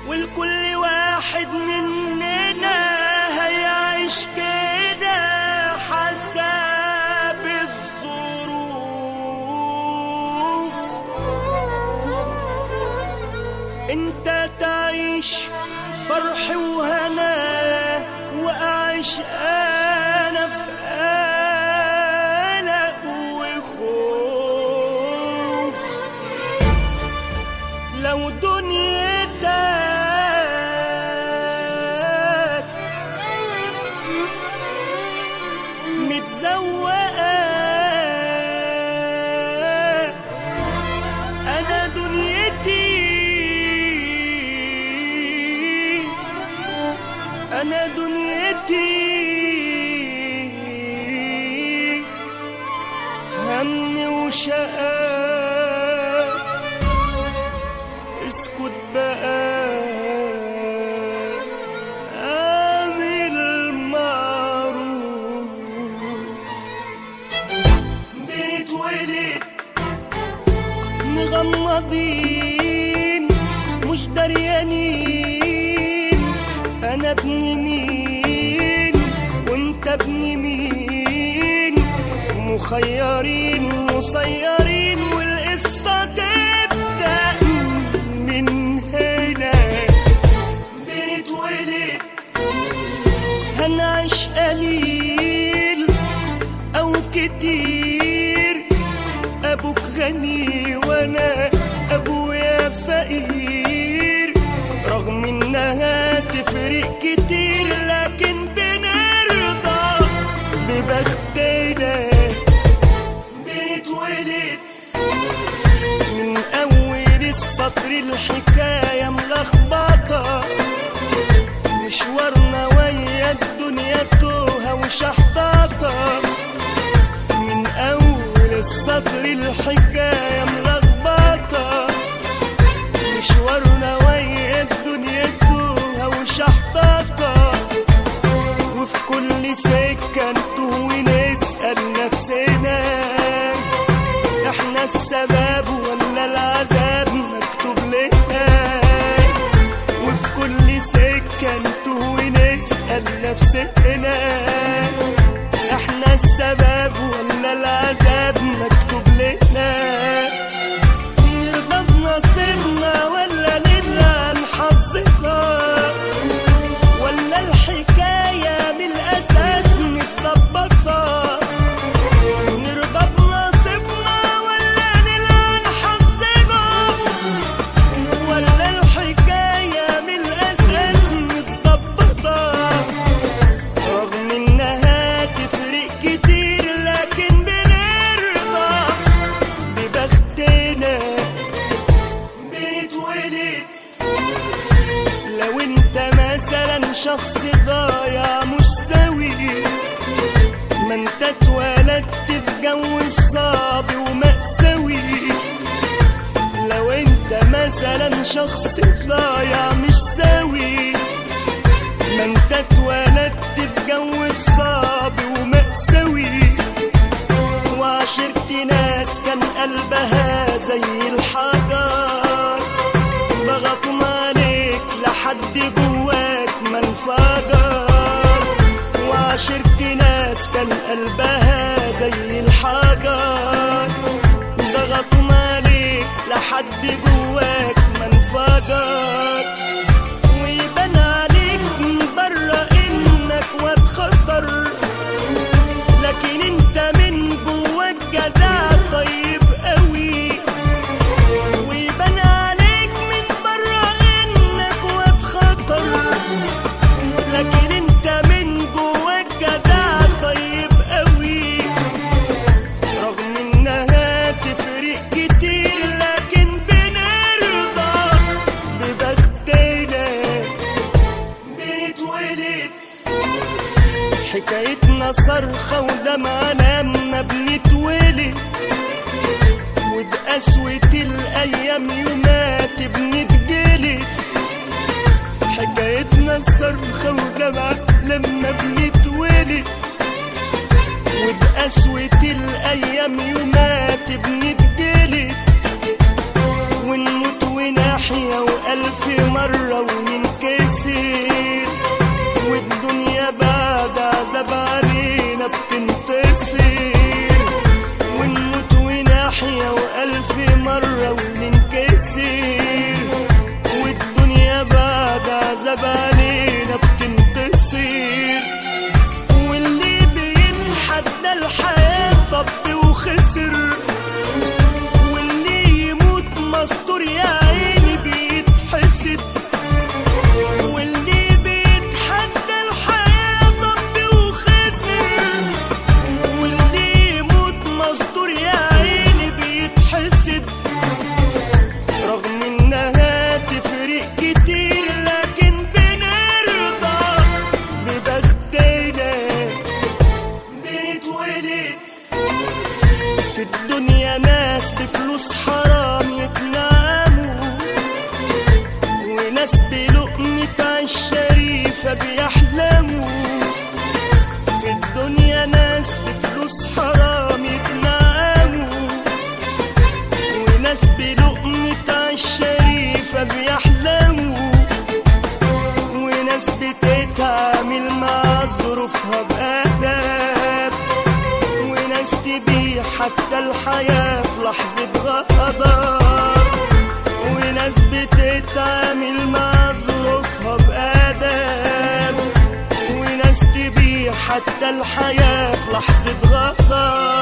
والكل واحد مننا هيعيش كده حسب الظروف. انت تعيش فرح وهنا واعيش انا في قلق وخوف. لو دنيتك متزوقة انا دنيتي، أنا دنيتي هم وشقاء. اسكت بقى اعمل معروف. بنتولد مغمضين مش دريانين أنا ابن مين وانت ابن مين، مخيرين مسيرين والقصة تبدأ من هنا. بنتولد هنعيش قليل أو كتير، أبوك غني وأنا أبويا فقير، رغم إنها تفرق كتير لكن بنرضى ببختنا. بنتولد من أول السطر الحكاية ملخبطة، مشوارنا ويا الدنيا توهة وشحططة. من أول السطر الحكاية ملخبطة، مشوارنا ويا الدنيا توهة وشحططة. وفي كل سكة نتوه ونسأل نفسنا احنا السبب ولا العذاب مكتوب لنا. وفي كل سكة نتوه ونسأل نفسنا احنا السبب ولا العذاب مكتوب لنا. نرضى بنصيبنا ولا نبلع عن حظنا، ولا الحكاية من الأساس متظبطة. نرضى بنصيبنا ولا نبلع عن حظنا، ولا الحكاية من الأساس متظبطة. رغم إنها تفرق كتير لكن بنرضى ببختنا. بنتولد لو انت مثلا شخص ضايع مش سوي، ما انت اتولدت في جو صعب ومأساوي. لو انت مثلا شخص ضايع مش سوي، ما انت اتولدت في جو صعب ومأساوي. وعشرت ناس كان قلبها زي الحجر، ضغطوا عليك لحد جواك ما انفجر. وعشرت ناس كان قلبها زي الحجر، ضغطوا عليك لحد جواك ما انفجر. ويبان عليك من بره انك واد خطر، لكن انت من جواك جدع طيب قوي. ويبان عليك من بره انك واد خطر، لكن انت من جواك جدع طيب قوي. رغم انها تفرق كتير لكن بنرضى ببختنا. بنتولد حكايتنا صرخة ودمعة لما بنتولد، وبقسوة الأيام يومات بنتجلد. حكايتنا صرخة ودمعة لما بنتولد، وبقسوة الأيام يومات بنتجلد. ونموت ونحيا وألف مرة وننكسر، والدنيا بعد عذاب علينا بتنتصر، ونموت ونحيا وألف مرة وننكسر، والدنيا بعد عذاب علينا بتنتصر، واللي بيتحدى الحياة طب وخسر، واللي يموت مستور يا عيني بيتحسد، واللي بيتحدى الحياة طب وخسر، واللي يموت مستور يا عيني بيتحسد، رغم انها تفرق كتير لكن بنرضى ببختنا بنتولد في الدنيا ناس بفلوس حرام يتنعموا، وناس بلقمة عيش شريفة بيحلموا، في الدنيا ناس بفلوس حرام يتنعموا، وناس بلقمة عيش شريفة بيحلموا، وناس بتتعامل مع ظروفها بأدب، وناس تبيع حتى الحياة في لحظة غضب، وناس بتتعامل مع ظروفها بأدب، وناس تبيع حتى الحياة في لحظة غضب.